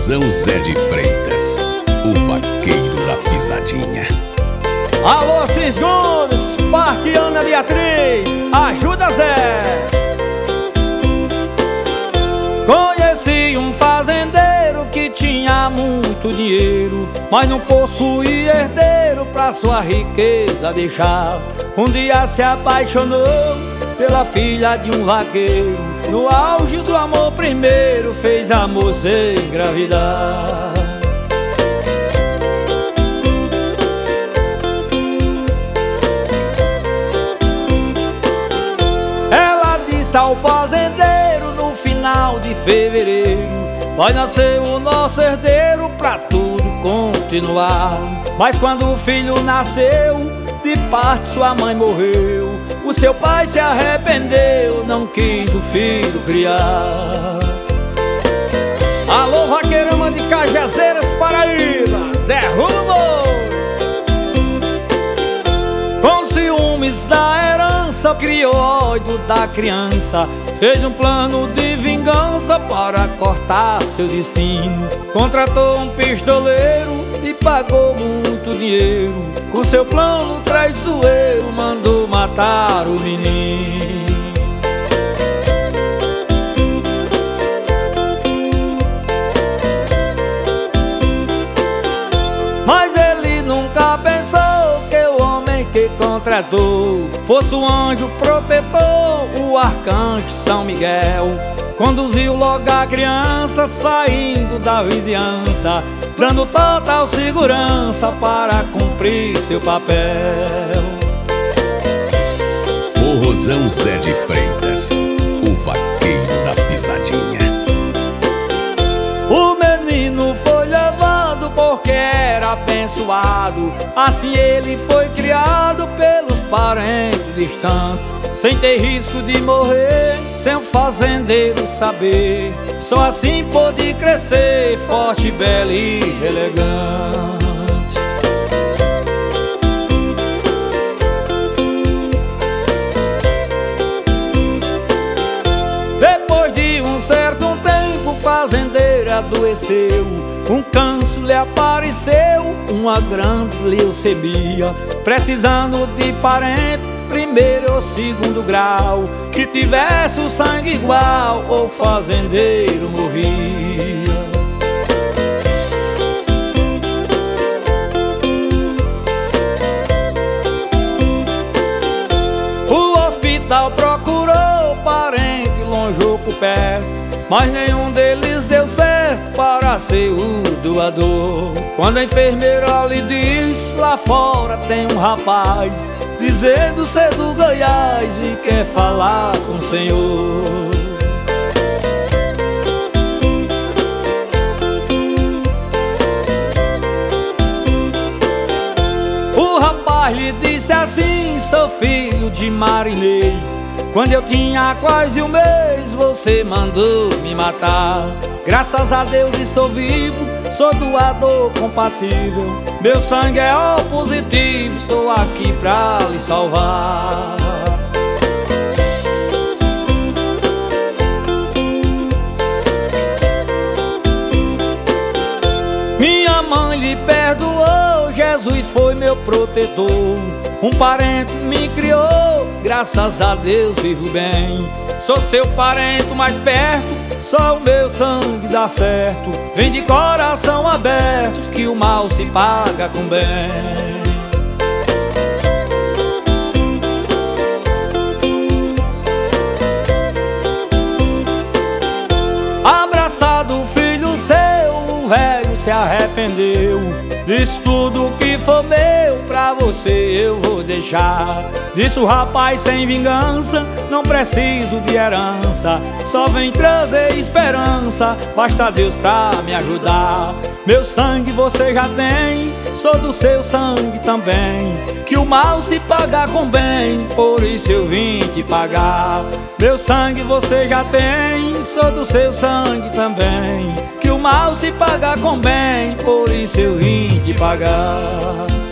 Forrozão Zé de Freitas, o vaqueiro da pisadinha. Alô, Cisgones, Parque Ana Beatriz, ajuda Zé. Conheci um fazendeiro que tinha muito dinheiro, mas não possuía herdeiro pra sua riqueza deixar. Um dia se apaixonou pela filha de um vaqueiro. No auge do amor primeiro fez a moça engravidar. Ela disse ao fazendeiro no final de fevereiro: vai nascer o nosso herdeiro pra tudo continuar. Mas quando o filho nasceu, de parte sua mãe morreu. O seu pai se arrependeu, não quis o filho criar. Alô, vaqueirama de Cajazeiras, Paraíba, derrubou! Com ciúmes da herança, criou ódio da criança. Fez um plano de vingança para cortar seu destino. Contratou um pistoleiro e pagou muito dinheiro. Com seu plano traiçoeiro, mandou matar o menino. Mas ele nunca pensou que o homem que contratou fosse um anjo protetor, o arcanjo São Miguel. Conduziu logo a criança saindo da vizinhança, dando total segurança para cumprir seu papel. Forrozão Zé de Freitas, o vaqueiro da pisadinha. O menino foi levado porque era abençoado. Assim ele foi criado pelos parentes distantes, sem ter risco de morrer, sem o fazendeiro saber. Só assim pôde crescer, forte, belo e elegante. Depois de um certo tempo, o fazendeiro adoeceu. Um câncer lhe apareceu, uma grande leucemia, precisando de parente primeiro ou segundo grau, que tivesse o sangue igual, o fazendeiro morria. O hospital procurou parente longe ou perto, mas nenhum deles deu certo para ser o doador. Quando a enfermeira lhe diz: lá fora tem um rapaz dizendo ser do Goiás e quer falar com o senhor. O rapaz lhe disse assim: sou filho de marinês. Quando eu tinha quase um mês, você mandou me matar. Graças a Deus estou vivo, sou doador compatível. Meu sangue é O positivo, estou aqui pra lhe salvar. Minha mãe lhe perdoou, Jesus foi meu protetor. Um parente me criou, graças a Deus vivo bem. Sou seu parente mais perto, só o meu sangue dá certo. Vem de coração aberto, que o mal se paga com bem. Abraçado o filho seu, o velho se arrependeu. Disse: tudo que for meu pra você eu vou deixar. Disse o rapaz sem vingança: não preciso de herança, só vem trazer esperança, basta Deus pra me ajudar. Meu sangue você já tem, sou do seu sangue também, que o mal se paga com bem, por isso eu vim te pagar. Meu sangue você já tem, sou do seu sangue também, que o mal se paga com bem, por isso eu vim te pagar.